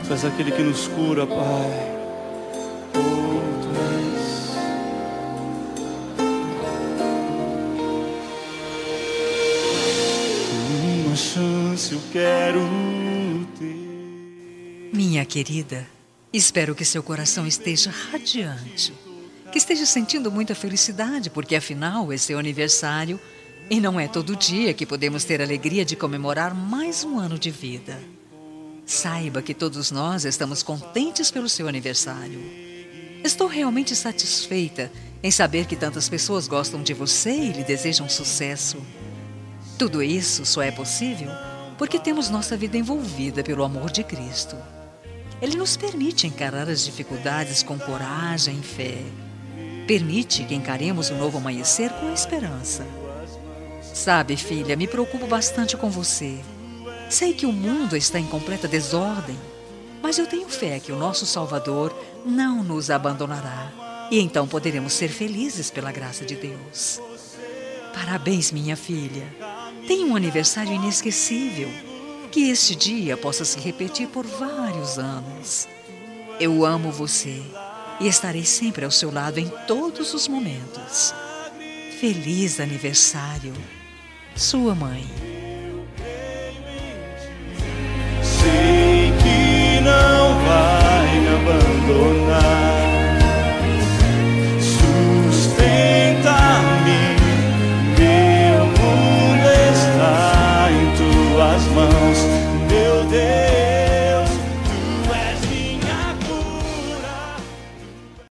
Tu és aquele que nos cura, Pai. Oh, Tu és. Uma chance eu quero ter. Minha querida, espero que seu coração esteja radiante, que esteja sentindo muita felicidade, porque afinal é seu aniversário e não é todo dia que podemos ter a alegria de comemorar mais um ano de vida. Saiba que todos nós estamos contentes pelo seu aniversário. Estou realmente satisfeita em saber que tantas pessoas gostam de você e lhe desejam sucesso. Tudo isso só é possível porque temos nossa vida envolvida pelo amor de Cristo. Ele nos permite encarar as dificuldades com coragem e fé. Permite que encaremos o novo amanhecer com esperança. Sabe, filha, me preocupo bastante com você. Sei que o mundo está em completa desordem, mas eu tenho fé que o nosso Salvador não nos abandonará. E então poderemos ser felizes pela graça de Deus. Parabéns, minha filha. Tenha um aniversário inesquecível. Que este dia possa se repetir por vários anos. Eu amo você e estarei sempre ao seu lado em todos os momentos. Feliz aniversário, sua mãe. Sei que não vai me abandonar.